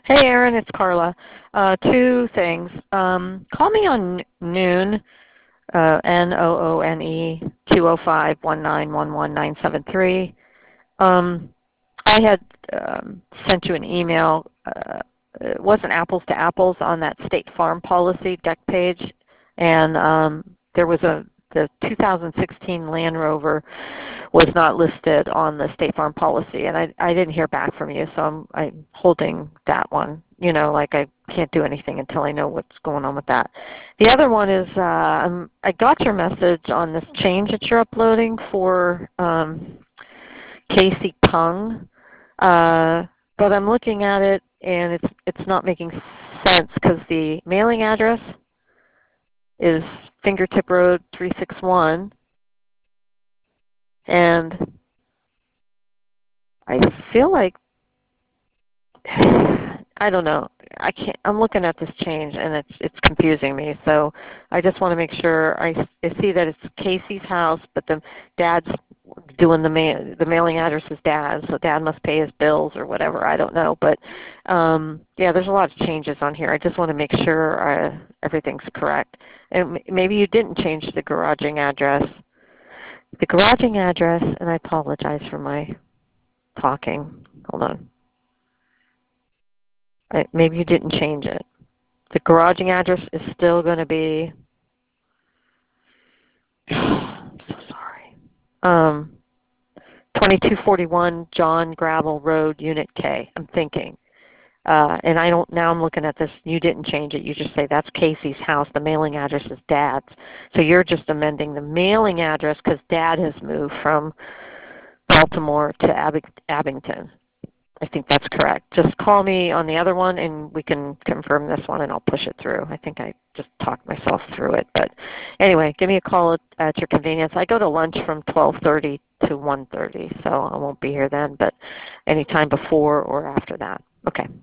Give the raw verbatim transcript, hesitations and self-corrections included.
Hey, Aaron, it's Carla. Uh, two things. Um, call me on Noon, uh, N O O N E, two oh five, one nine one one nine seven three. Um, I had um, sent you an email. Uh, it wasn't apples to apples on that State Farm policy deck page, and um, there was a the two thousand sixteen Land Rover was not listed on the State Farm policy, and I, I didn't hear back from you, so I'm, I'm holding that one. You know, like I can't do anything until I know what's going on with that. The other one is uh, I'm, I got your message on this change that you're uploading for um, Casey Pung, uh, but I'm looking at it and it's it's not making sense because the mailing address is Fingertip Road three six one, and I feel like I don't know. I can't. I'm looking at this change and it's it's confusing me. So I just want to make sure I, I see that it's Casey's house, but the dad's doing the ma the mailing address is dad's, so dad must pay his bills or whatever. I don't know, but um, yeah, there's a lot of changes on here. I just want to make sure uh, everything's correct. And maybe you didn't change the garaging address. The garaging address, and I apologize for my talking. Hold on. I, maybe you didn't change it. The garaging address is still going to be, I'm so sorry, um, twenty-two forty-one John Gravel Road, Unit K. I'm thinking. Uh, and I don't, now I'm looking at this, you didn't change it. You just say that's Casey's house. The mailing address is Dad's. So you're just amending the mailing address because Dad has moved from Baltimore to Ab Abington. I think that's correct. Just call me on the other one and we can confirm this one and I'll push it through. I think I just talked myself through it. But anyway, give me a call at, at your convenience. I go to lunch from twelve thirty to one thirty, so I won't be here then, but anytime before or after that. Okay.